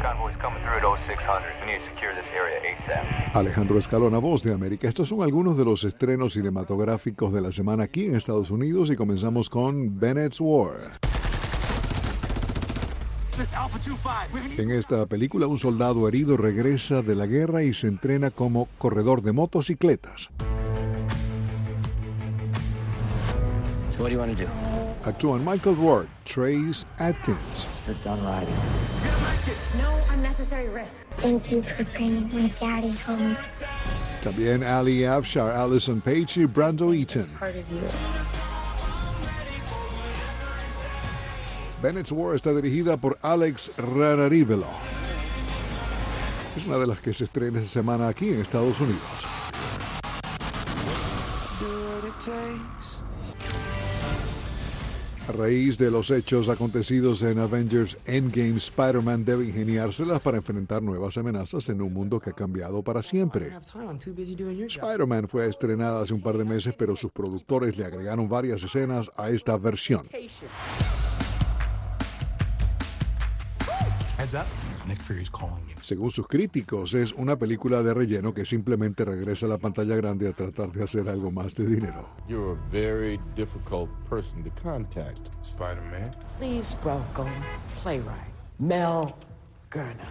Convoys coming through at 0600. We need to secure this area ASAP. Alejandro Escalona, Voz de América. Estos son algunos de los estrenos cinematográficos de la semana aquí en Estados Unidos y comenzamos con Bennett's War. En esta película, un soldado herido regresa de la guerra y se entrena como corredor de motocicletas. So what do you want to do? Actúan Michael Rourke, Trace Adkins, You're done riding. No unnecessary risk. Thank you for bringing my daddy home. también Ali Afshar, Allison Page y Brando Eaton. Part of you. Bennett's War está dirigida por Alex Ranarivelo. Es una de las que se estrena esta semana aquí en Estados Unidos. A raíz de los hechos acontecidos en Avengers Endgame, Spider-Man debe ingeniárselas para enfrentar nuevas amenazas en un mundo que ha cambiado para siempre. Spider-Man fue estrenada hace un par de meses, pero sus productores le agregaron varias escenas a esta versión. Nick Fury's calling you. Según sus críticos, es una película de relleno que simplemente regresa a la pantalla grande a tratar de hacer algo más de dinero. You're a very difficult person to contact, Spider-Man. Please welcome playwright Mel Gurner.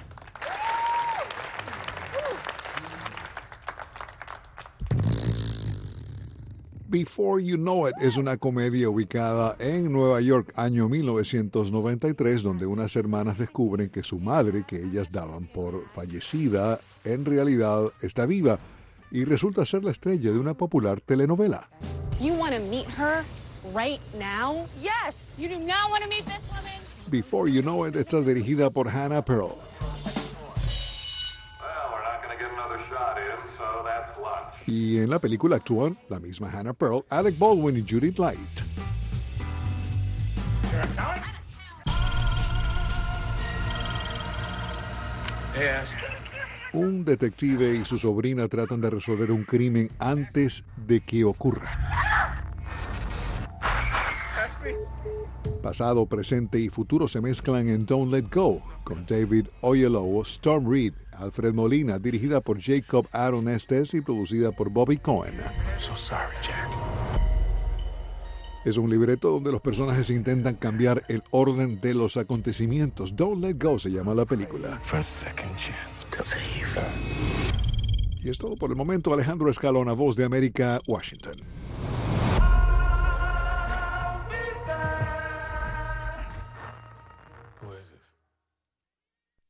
Before You Know It es una comedia ubicada en Nueva York, año 1993, donde unas hermanas descubren que su madre, que ellas daban por fallecida, en realidad está viva y resulta ser la estrella de una popular telenovela. You want to meet her right now? Yes. You do not want to meet this woman? Before You Know It está dirigida por Hannah Pearl. Y en la película actúan la misma Hannah Pearl, Alec Baldwin y Judith Light. Un detective y su sobrina tratan de resolver un crimen antes de que ocurra. Pasado, presente y futuro se mezclan en Don't Let Go, con David Oyelowo, Storm Reed, Alfred Molina, dirigida por Jacob Aaron Estes y producida por Bobby Cohen. I'm so sorry, Jack. Es un libreto donde los personajes intentan cambiar el orden de los acontecimientos. Don't Let Go se llama la película. For a second chance to save. Y es todo por el momento. Alejandro Escalona, Voz de América, Washington.